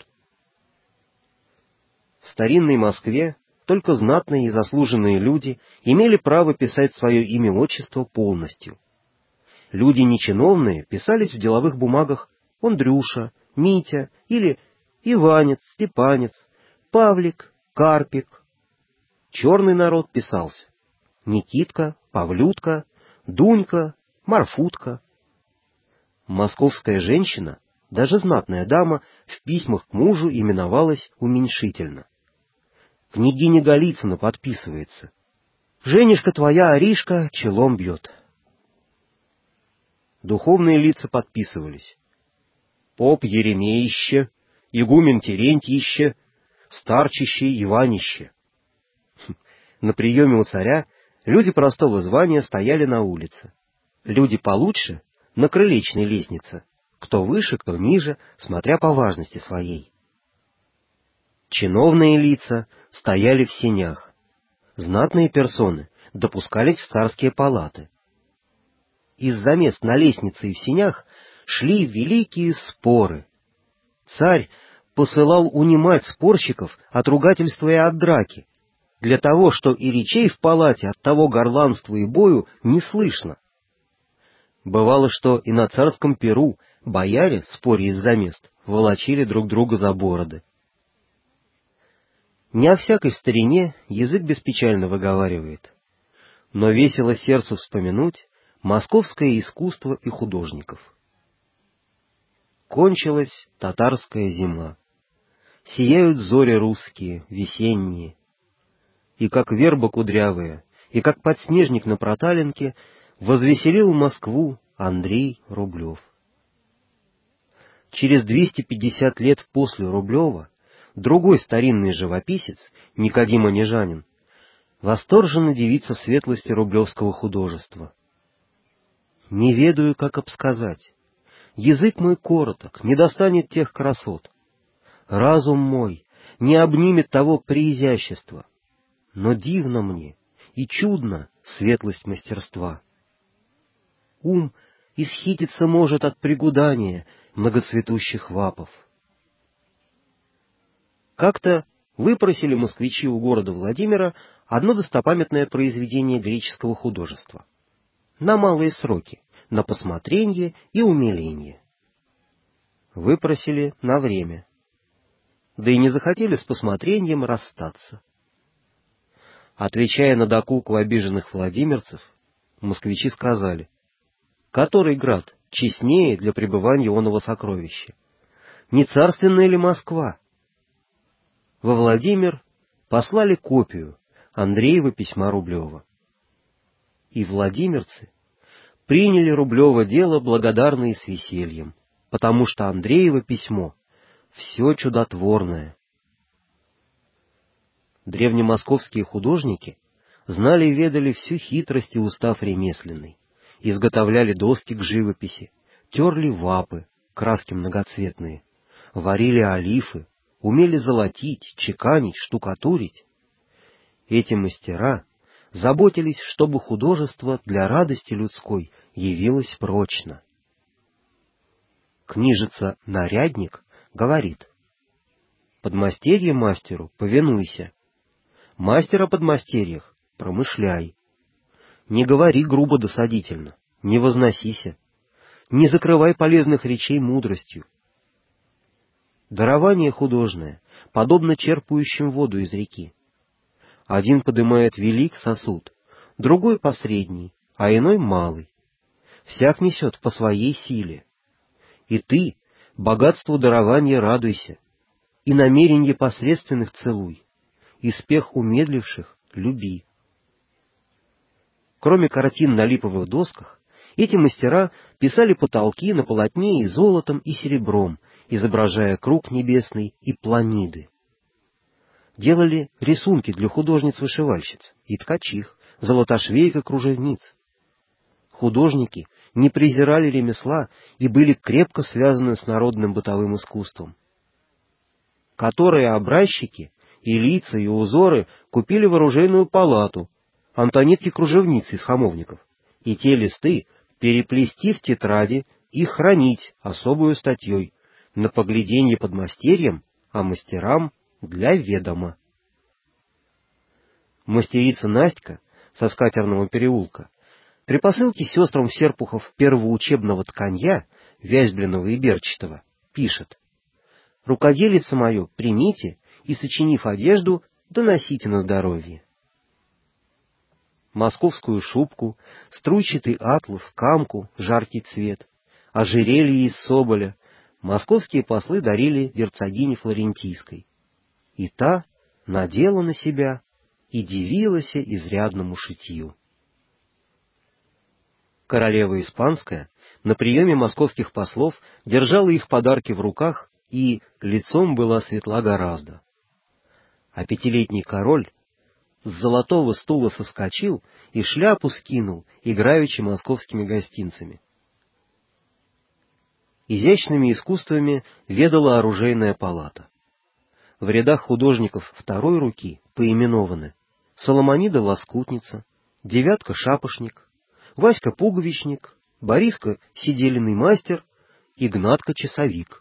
В старинной Москве только знатные и заслуженные люди имели право писать свое имя-отчество полностью. Люди нечиновные писались в деловых бумагах Андрюша, Митя или Иванец, Степанец, Павлик, Карпик. Черный народ писался Никитка, Павлютка, Дунька, Марфутка. Московская женщина, даже знатная дама, в письмах к мужу именовалась уменьшительно. Княгиня Голицына подписывается: «Женишка твоя, Аришка, челом бьет». Духовные лица подписывались: «Поп Еремеище, игумен Терентьище, старчище Иванище». На приеме у царя люди простого звания стояли на улице, люди получше — на крылечной лестнице, кто выше, кто ниже, смотря по важности своей. Чиновные лица стояли в сенях, знатные персоны допускались в царские палаты. Из-за мест на лестнице и в сенях шли великие споры. Царь посылал унимать спорщиков от ругательства и от драки, для того, что и речей в палате от того горланства и бою не слышно. Бывало, что и на царском перу бояре, споря из-за мест, волочили друг друга за бороды. Не о всякой старине язык беспечально выговаривает, но весело сердцу вспомянуть московское искусство и художников. Кончилась татарская зима. сияют зори русские, весенние. И как верба кудрявая, и как подснежник на проталинке возвеселил Москву Андрей Рублев. Через двести пятьдесят лет после Рублева другой старинный живописец, Никодим Онежанин, восторженно дивится светлости рублевского художества. «Не ведаю, как обсказать. Язык мой короток, не достанет тех красот. Разум мой не обнимет того преизящества. Но дивно мне и чудно светлость мастерства. Ум исхититься может от пригудания многоцветущих вапов». Как-то выпросили москвичи у города Владимира одно достопамятное произведение греческого художества. На малые сроки, на посмотренье и умиление. Выпросили на время. Да и не захотели с посмотрением расстаться. Отвечая на докуку обиженных владимирцев, москвичи сказали: «Который град честнее для пребывания оного сокровища? Не царственная ли Москва?» Во Владимир послали копию Андреева письма Рублева. И владимирцы приняли Рублево дело благодарно и с весельем, потому что Андреево письмо все чудотворное. Древнемосковские художники знали и ведали всю хитрость и устав ремесленный, изготовляли доски к живописи, терли вапы, краски многоцветные, варили олифы, умели золотить, чеканить, штукатурить. Эти мастера заботились, чтобы художество для радости людской явилось прочно. Книжица «Нарядник» говорит: «Подмастерье мастеру повинуйся, мастер о подмастерьях промышляй. Не говори грубо досадительно, не возносися, не закрывай полезных речей мудростью. Дарование художное подобно черпающим воду из реки. Один подымает велик сосуд, другой посредний, а иной малый. Всяк несет по своей силе. И ты богатству дарования радуйся, и намеренье посредственных целуй, и спех умедливших люби». Кроме картин на липовых досках, эти мастера писали потолки на полотне и золотом, и серебром, изображая круг небесный и планиды. Делали рисунки для художниц-вышивальщиц и ткачих, золотошвеек и кружевниц. Художники не презирали ремесла и были крепко связаны с народным бытовым искусством. Которые образчики и лица, и узоры купили в оружейную палату, антонитки-кружевницы из хамовников, и те листы переплести в тетради и хранить особую статьей на погляденье подмастерьям, а мастерам для ведома. Мастерица Настя со Скатерного переулка при посылке сестрам Серпухов первого учебного тканья, вязьбленного и берчатого, пишет: «Рукоделица мою примите и, сочинив одежду, доносите на здоровье». Московскую шубку, струйчатый атлас, камку, жаркий цвет, ожерелье из соболя московские послы дарили герцогине Флорентийской. И та надела на себя и дивилась изрядному шитью. Королева Испанская на приеме московских послов держала их подарки в руках и лицом была светла гораздо. А пятилетний король с золотого стула соскочил и шляпу скинул, играючи московскими гостинцами. Изящными искусствами ведала оружейная палата. В рядах художников второй руки поименованы Соломонида Лоскутница, Девятка Шапошник, Васька Пуговичник, Бориска Сиделиный мастер, Игнатка Часовик.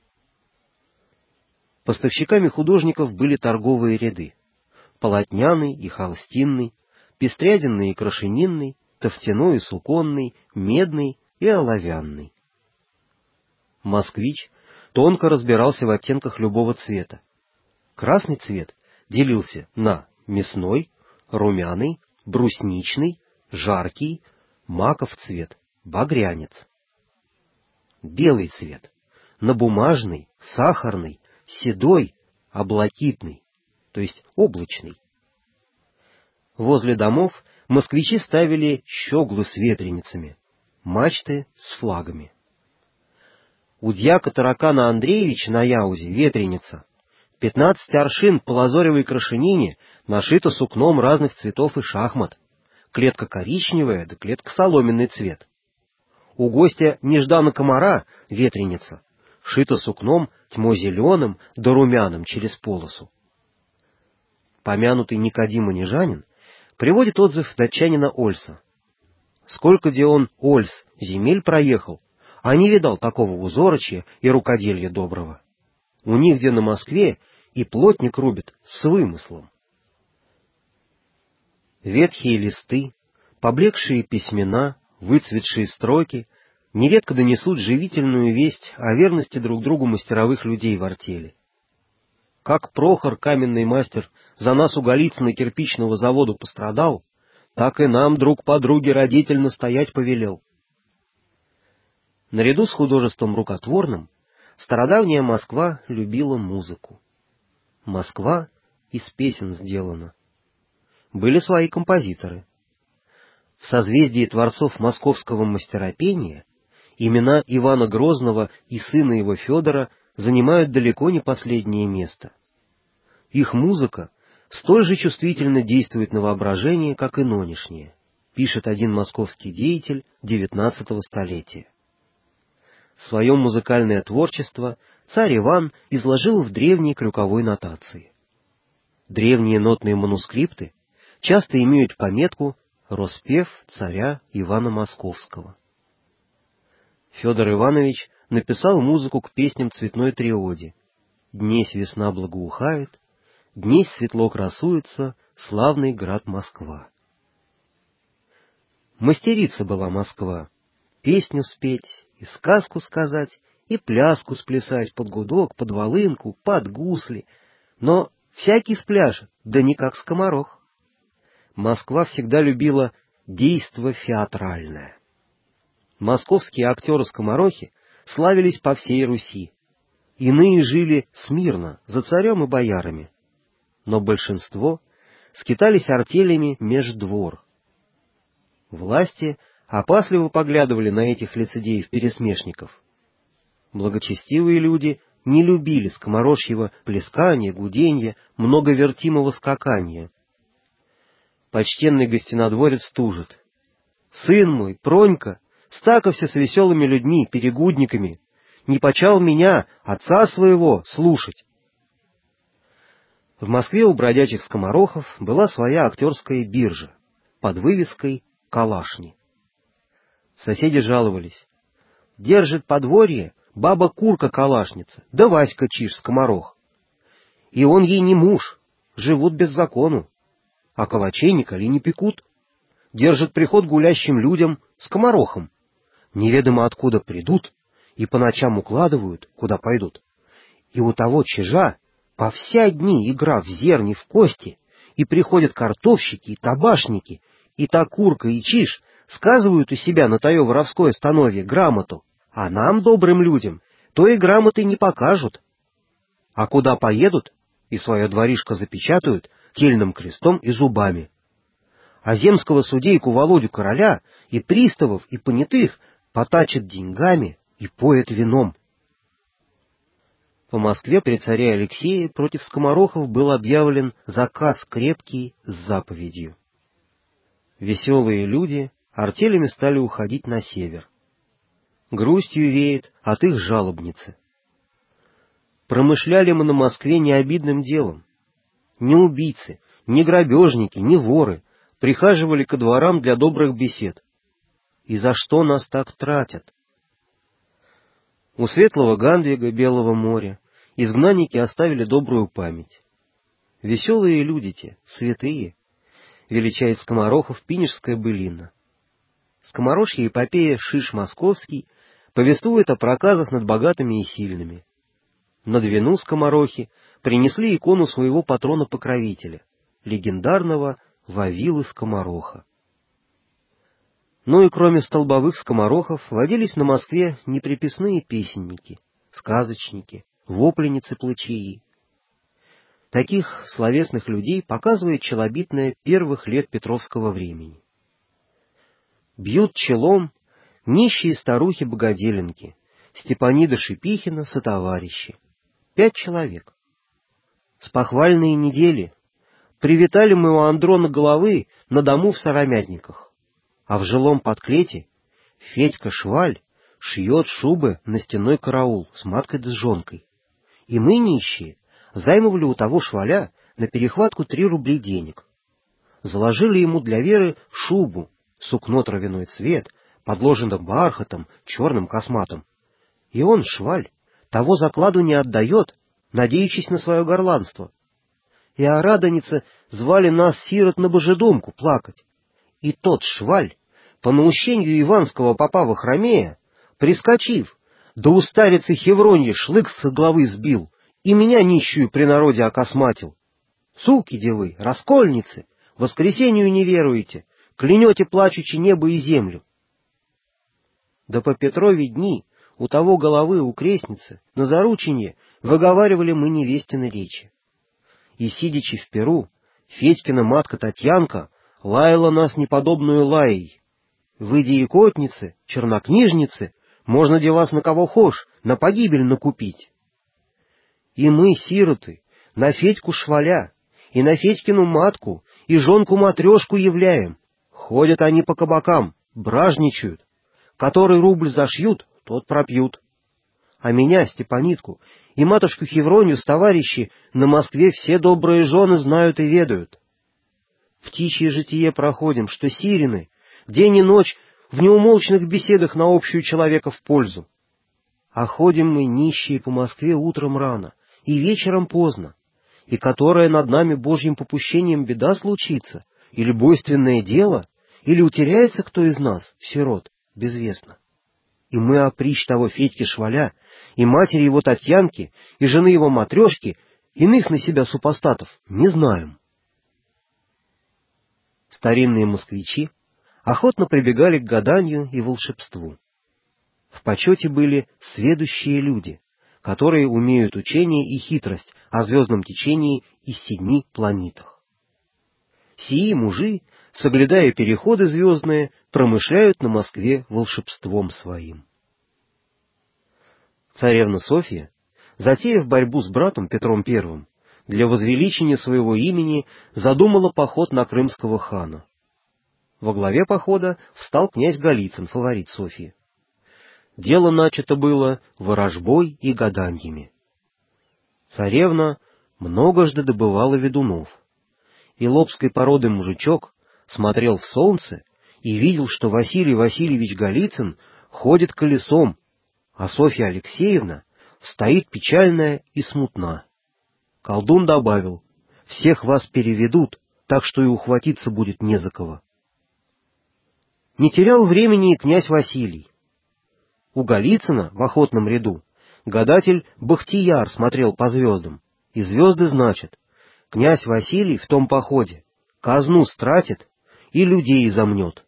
Поставщиками художников были торговые ряды: полотняный и холстинный, пестрядинный и крашенинный, тофтяной и суконный, медный и оловянный. Москвич тонко разбирался в оттенках любого цвета. Красный цвет делился на мясной, румяный, брусничный, жаркий, маков цвет, багрянец. Белый цвет на бумажный, сахарный, седой, облакитный, то есть облачный. Возле домов москвичи ставили щеглы с ветреницами, мачты с флагами. У дьяка Таракана Андреевича на Яузе ветреница. Пятнадцать аршин по лазоревой крашенине нашито сукном разных цветов и шахмат. Клетка коричневая, да клетка соломенный цвет. У гостя Неждана Комара ветреница, шито сукном тьмо-зеленым да румяным через полосу. Помянутый Никодим Унижанин приводит отзыв датчанина Ольса. Сколько где он, Ольс, земель проехал, а не видал такого узорочья и рукоделья доброго. У них где на Москве и плотник рубит с вымыслом. Ветхие листы, поблекшие письмена, выцветшие строки нередко донесут живительную весть о верности друг другу мастеровых людей в артели. Как Прохор, каменный мастер, за нас у Голицына кирпичного завода пострадал, так и нам друг подруге родительно стоять повелел. Наряду с художеством рукотворным стародавняя Москва любила музыку. Москва из песен сделана. Были свои композиторы. В созвездии творцов московского мастеропения имена Ивана Грозного и сына его Федора занимают далеко не последнее место. Их музыка столь же чувствительно действует на воображение, как и нынешняя, пишет один московский деятель девятнадцатого столетия. Свое музыкальное творчество царь Иван изложил в древней крюковой нотации. Древние нотные манускрипты часто имеют пометку «Роспев царя Ивана Московского». Федор Иванович написал музыку к песням цветной триоде: «Днесь весна благоухает, днесь светло красуется славный град Москва». Мастерица была Москва, песню спеть, и сказку сказать, и пляску сплясать под гудок, под волынку, под гусли, но всякий спляшет, да не как скоморох. Москва всегда любила действо театральное. Московские актеры-скоморохи славились по всей Руси. Иные жили смирно, за царем и боярами. Но большинство скитались артелями меж двор. Власти опасливо поглядывали на этих лицедеев-пересмешников. Благочестивые люди не любили скоморожьего плескания, гуденья, многовертимого скакания. Почтенный гостинодворец тужит: «Сын мой, Пронька, стаковся с веселыми людьми, перегудниками, не почал меня, отца своего, слушать». В Москве у бродячих скоморохов была своя актерская биржа под вывеской «Калашни». Соседи жаловались: «Держит подворье баба-курка-калашница, да Васька Чиж-скоморох. И он ей не муж, живут без закону, а калачей николи не пекут. Держит приход гулящим людям, скоморохам. Неведомо откуда придут и по ночам укладывают, куда пойдут. И у того чижа по вся дни игра в зерни, в кости, и приходят картовщики и табашники, и та курка и чиж сказывают у себя на тое воровское становье грамоту, а нам, добрым людям, то и грамоты не покажут. А куда поедут, и свое дворишко запечатают тельным крестом и зубами. А земского судейку Володю Короля и приставов, и понятых потачат деньгами и поят вином». По Москве при царе Алексее против скоморохов был объявлен заказ крепкий с заповедью. Веселые люди артелями стали уходить на север. Грустью веет от их жалобницы. Промышляли мы на Москве необидным делом. Ни убийцы, ни грабежники, ни воры прихаживали ко дворам для добрых бесед. И за что нас так тратят? У светлого Гандвига Белого моря изгнанники оставили добрую память. Веселые люди те, святые, величает скоморохов Пинежская былина. Скоморожья эпопея «Шиш Московский» повествует о проказах над богатыми и сильными. На Двину скоморохи принесли икону своего патрона-покровителя, легендарного Вавилы-скомороха. Ну и кроме столбовых скоморохов водились на Москве неприписные песенники, сказочники, вопленицы-плачаи. Таких словесных людей показывает челобитное первых лет Петровского времени. Бьют челом нищие старухи-богоделенки, Степанида Шипихина сотоварищи. Пять человек. С похвальные недели привитали мы у Андрона головы на дому в Сыромятниках, а в жилом подклете Федька Шваль шьет шубы на стенной караул с маткой да с жонкой. И мы, нищие, займовали у того Шваля на перехватку три рубли денег. Заложили ему для Веры шубу, сукно травяной цвет, подложено бархатом, черным косматом. И он, Шваль, того закладу не отдает, надеючись на свое горланство. И орадоницы звали нас, сирот, на божедомку плакать. И тот Шваль, по наущению иванского попа Вахромея, прискочив, да у старицы Хевроньи шлык с головы сбил и меня нищую при народе окосматил. Суки де вы, раскольницы, воскресению не веруете, клянете плачучи небо и землю. Да по Петрове дни у того головы у крестницы на зарученье выговаривали мы невестины речи. И, сидячи в перу, Федькина матка Татьянка лаяла нас неподобную лаей. Выйди икотницы, чернокнижницы, можно де вас на кого хошь, на погибель накупить. И мы, сироты, на Федьку Шваля, и на Федькину матку, и жонку-матрешку являем. Ходят они по кабакам, бражничают. Который рубль зашьют, тот пропьют. А меня, Степанитку, и матушку Хевронью с товарищи на Москве все добрые жены знают и ведают. Птичье житие проходим, что сирены, день и ночь в неумолчных беседах на общую человека в пользу. А ходим мы, нищие, по Москве утром рано и вечером поздно, и которая над нами Божьим попущением беда случится, или бойственное дело, или утеряется кто из нас, сирот, безвестно. И мы опричь того Федьки Шваля, и матери его Татьянки, и жены его матрешки, иных на себя супостатов не знаем. Старинные москвичи охотно прибегали к гаданию и волшебству. В почете были сведущие люди, которые умеют учение и хитрость о звездном течении и седьми планетах. Сии мужи, соблюдая переходы звездные, промышляют на Москве волшебством своим. Царевна Софья, затеяв борьбу с братом Петром Первым, для возвеличения своего имени задумала поход на крымского хана. Во главе похода встал князь Голицын, фаворит Софьи. Дело начато было ворожбой и гаданьями. Царевна многожды добывала ведунов, и лобской породы мужичок смотрел в солнце и видел, что Василий Васильевич Голицын ходит колесом, а Софья Алексеевна стоит печальная и смутна. Колдун добавил: «Всех вас переведут, так что и ухватиться будет не за кого». Не терял времени и князь Василий. У Голицына в охотном ряду гадатель Бахтияр смотрел по звездам, и звезды значат: князь Василий в том походе казну стратит и людей изомнет.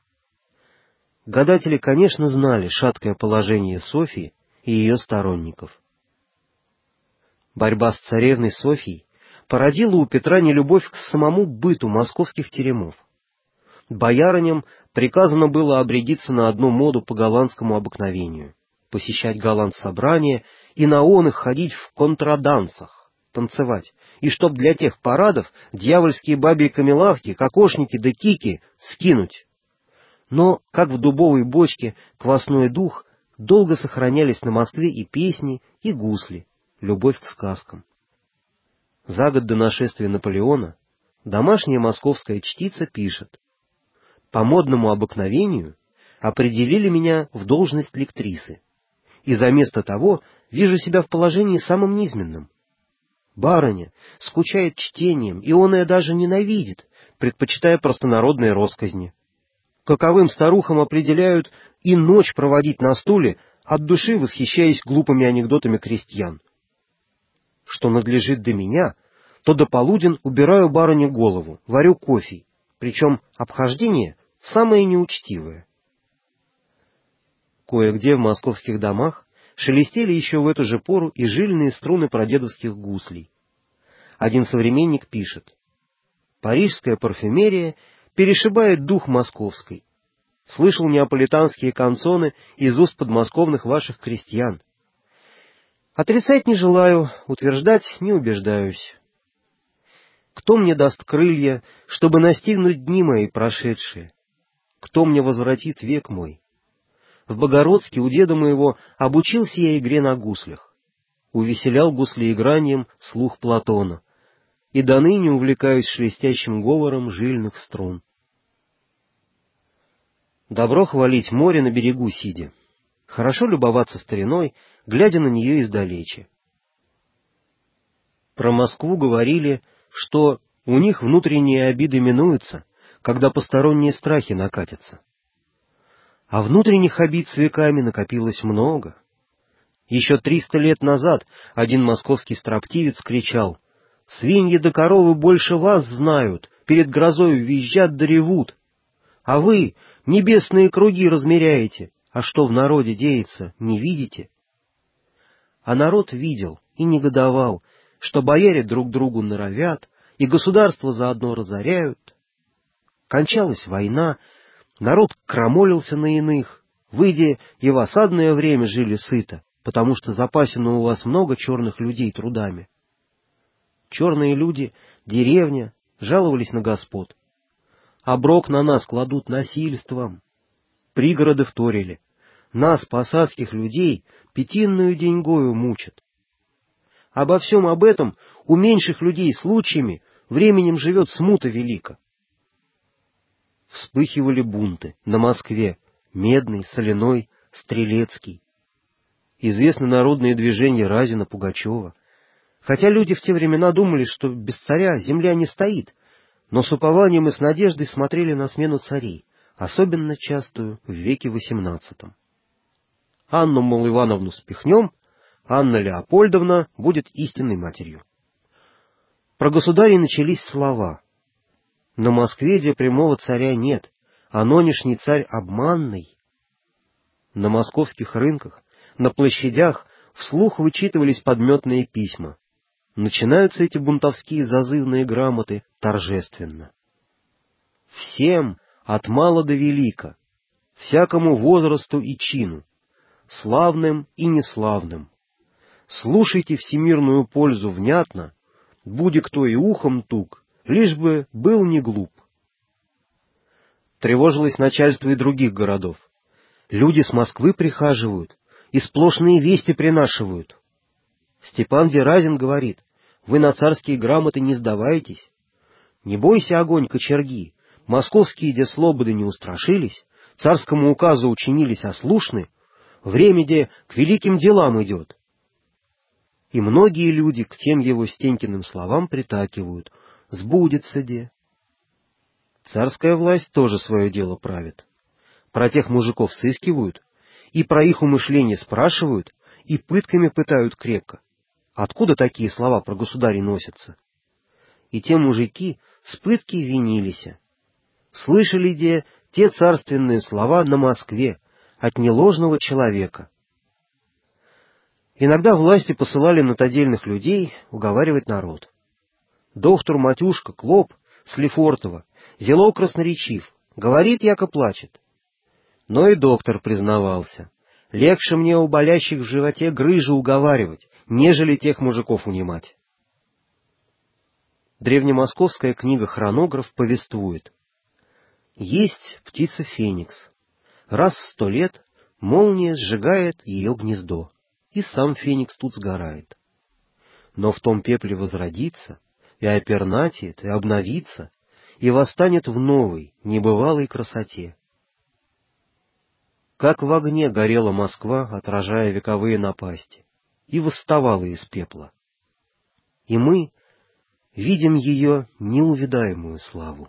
Гадатели, конечно, знали шаткое положение Софьи и ее сторонников. Борьба с царевной Софьей породила у Петра нелюбовь к самому быту московских теремов. Боярыням приказано было обрядиться на одну моду по голландскому обыкновению, посещать голланд-собрания и на он их ходить в контрадансах, танцевать, и чтоб для тех парадов дьявольские бабьи камелавки, кокошники да кики скинуть. Но, как в дубовой бочке, квасной дух, долго сохранялись на Москве и песни, и гусли, любовь к сказкам. За год до нашествия Наполеона домашняя московская чтица пишет: «По модному обыкновению определили меня в должность лектрисы, и за место того вижу себя в положении самым низменным. Барыня скучает чтением, и он ее даже ненавидит, предпочитая простонародные росказни. Каковым старухам определяют и ночь проводить на стуле, от души восхищаясь глупыми анекдотами крестьян. Что надлежит до меня, то до полуден убираю барыне голову, варю кофе, причем обхождение самое неучтивое». Кое-где в московских домах шелестели еще в эту же пору и жильные струны прадедовских гуслей. Один современник пишет: «Парижская парфюмерия перешибает дух московской. Слышал неаполитанские канцоны из уст подмосковных ваших крестьян. Отрицать не желаю, утверждать не убеждаюсь. Кто мне даст крылья, чтобы настигнуть дни мои прошедшие? Кто мне возвратит век мой? В Богородске у деда моего обучился я игре на гуслях. Увеселял гуслеигранием слух Платона, и до ныне увлекаюсь шелестящим говором жильных струн. Добро хвалить море на берегу сидя. Хорошо любоваться стариной, глядя на нее издалече. Про Москву говорили, что у них внутренние обиды минуются, когда посторонние страхи накатятся. А внутренних обид с веками накопилось много. Еще триста лет назад один московский строптивец кричал: «Свиньи да коровы больше вас знают, перед грозою визжат да ревут. А вы небесные круги размеряете, а что в народе деется, не видите?» А народ видел и негодовал, что бояре друг другу норовят, и государство заодно разоряют. Кончалась война, народ крамолился на иных, выйдя и в осадное время жили сыто, потому что запасено у вас много черных людей трудами. Черные люди, деревня, жаловались на господ. Оброк на нас кладут насильством. Пригороды вторили: нас, посадских людей, пятинную деньгою мучат. Обо всем об этом у меньших людей случаями временем живет смута велика. Вспыхивали бунты на Москве: Медный, Соляной, Стрелецкий. Известны народные движения Разина, Пугачева. Хотя люди в те времена думали, что без царя земля не стоит, но с упованием и с надеждой смотрели на смену царей, особенно частую в веке восемнадцатом. Анну, мол, Ивановну спихнем, Анна Леопольдовна будет истинной матерью. Про государей начались слова. На Москве, где прямого царя нет, а нынешний царь обманный. На московских рынках, на площадях вслух вычитывались подметные письма. Начинаются эти бунтовские зазывные грамоты торжественно. Всем, от мала до велика, всякому возрасту и чину, славным и неславным, слушайте всемирную пользу внятно, буди кто и ухом тук, лишь бы был не глуп. Тревожилось начальство и других городов. Люди с Москвы прихаживают и сплошные вести принашивают. Степан Деразин говорит: вы на царские грамоты не сдавайтесь. Не бойся, огонь, кочерги, московские де слободы не устрашились, царскому указу учинились ослушны, время де к великим делам идет. И многие люди к тем его Стенькиным словам притакивают: сбудется де. Царская власть тоже свое дело правит. Про тех мужиков сыскивают, и про их умышление спрашивают, и пытками пытают крепко. Откуда такие слова про государей носятся? И те мужики с пытки винились. Слышали де те царственные слова на Москве от неложного человека. Иногда власти посылали над отдельных людей уговаривать народ. Доктор Матюшка Клоп с Лефортово зело красноречив, говорит, яко плачет. Но и доктор признавался: легче мне у болящих в животе грыжи уговаривать, нежели тех мужиков унимать. Древнемосковская книга «Хронограф» повествует: есть птица Феникс. Раз в сто лет молния сжигает ее гнездо, и сам Феникс тут сгорает. Но в том пепле возродится, и опернатит, и обновится, и восстанет в новой, небывалой красоте. Как в огне горела Москва, отражая вековые напасти, и восставала из пепла. И мы видим ее неувидаемую славу.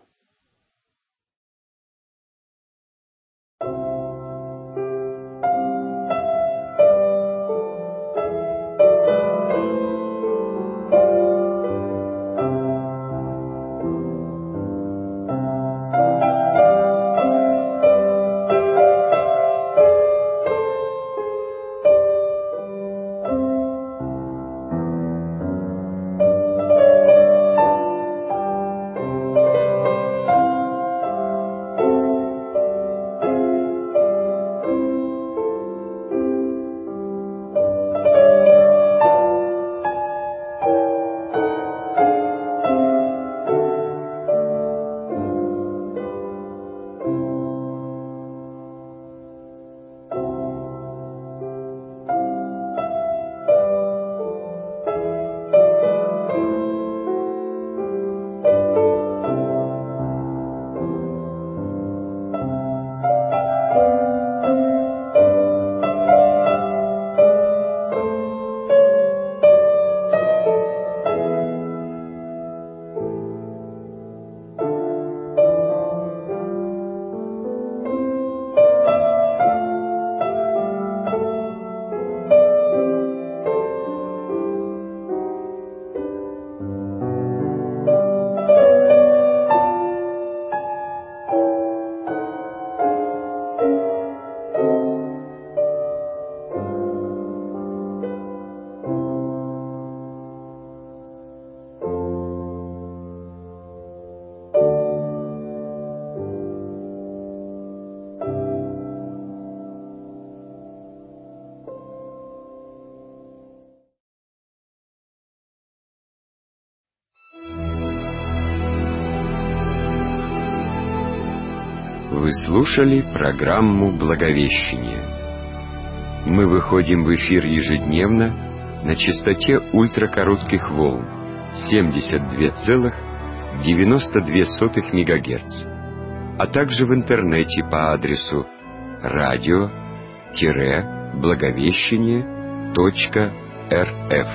Вы слушали программу «Благовещение». Мы выходим в эфир ежедневно на частоте ультракоротких волн семьдесят два целых девяносто две сотых мегагерц, а также в интернете по адресу радио-благовещение точка рф.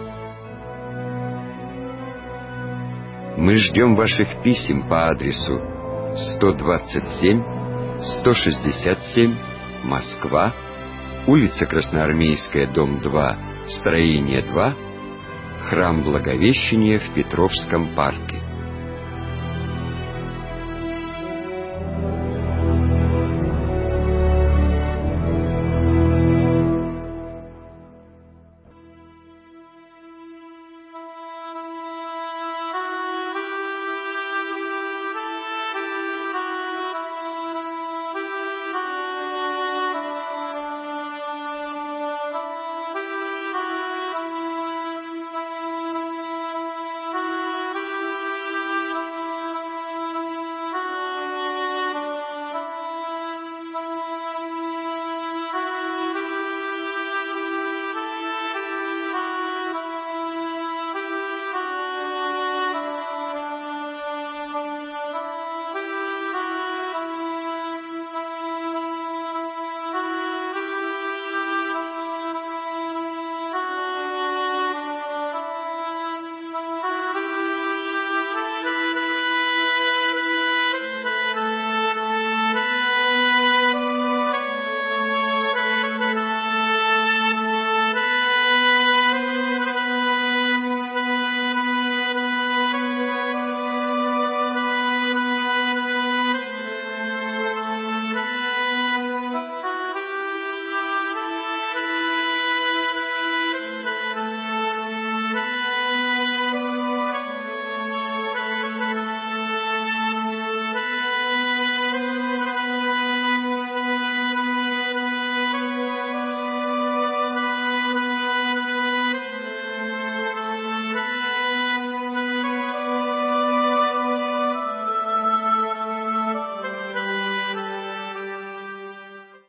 Мы ждем ваших писем по адресу сто двадцать семь сто шестьдесят семь, Москва, улица Красноармейская, дом два, строение два, Храм Благовещения в Петровском парке.